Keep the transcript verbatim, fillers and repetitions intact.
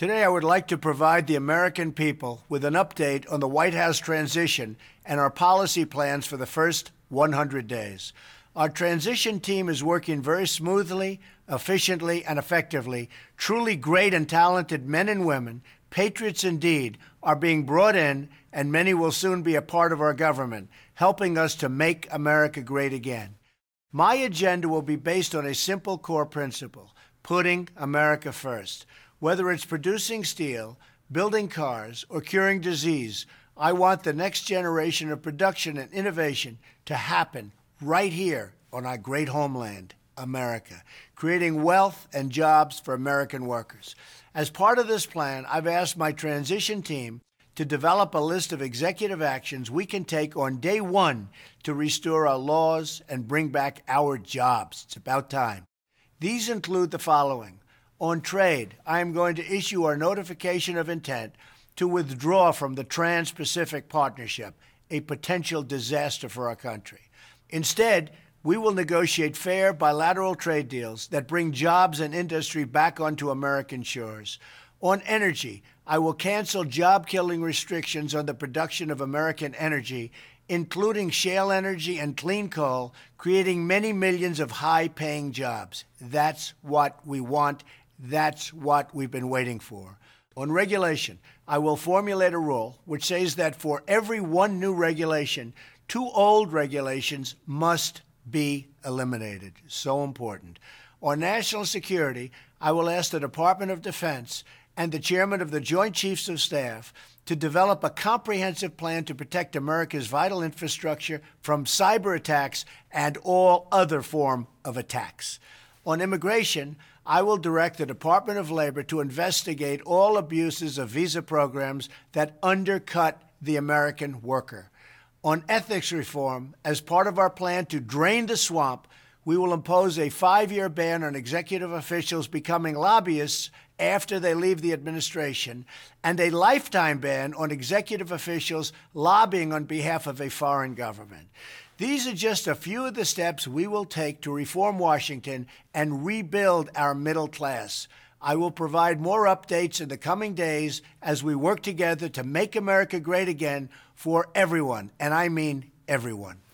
Today, I would like to provide the American people with an update on the White House transition and our policy plans for the first one hundred days. Our transition team is working very smoothly, efficiently, and effectively. Truly great and talented men and women, patriots indeed, are being brought in, and many will soon be a part of our government, helping us to make America great again. My agenda will be based on a simple core principle: putting America first. Whether it's producing steel, building cars, or curing disease, I want the next generation of production and innovation to happen right here on our great homeland, America, creating wealth and jobs for American workers. As part of this plan, I've asked my transition team to develop a list of executive actions we can take on day one to restore our laws and bring back our jobs. It's about time. These include the following. On trade, I am going to issue our notification of intent to withdraw from the Trans-Pacific Partnership, a potential disaster for our country. Instead, we will negotiate fair bilateral trade deals that bring jobs and industry back onto American shores. On energy, I will cancel job-killing restrictions on the production of American energy, including shale energy and clean coal, creating many millions of high-paying jobs. That's what we want. That's what we've been waiting for. On regulation, I will formulate a rule which says that for every one new regulation, two old regulations must be eliminated. So important. On national security, I will ask the Department of Defense and the chairman of the Joint Chiefs of Staff to develop a comprehensive plan to protect America's vital infrastructure from cyber attacks and all other form of attacks. On immigration, I will direct the Department of Labor to investigate all abuses of visa programs that undercut the American worker. On ethics reform, as part of our plan to drain the swamp, we will impose a five-year ban on executive officials becoming lobbyists after they leave the administration, and a lifetime ban on executive officials lobbying on behalf of a foreign government. These are just a few of the steps we will take to reform Washington and rebuild our middle class. I will provide more updates in the coming days as we work together to make America great again for everyone, and I mean everyone.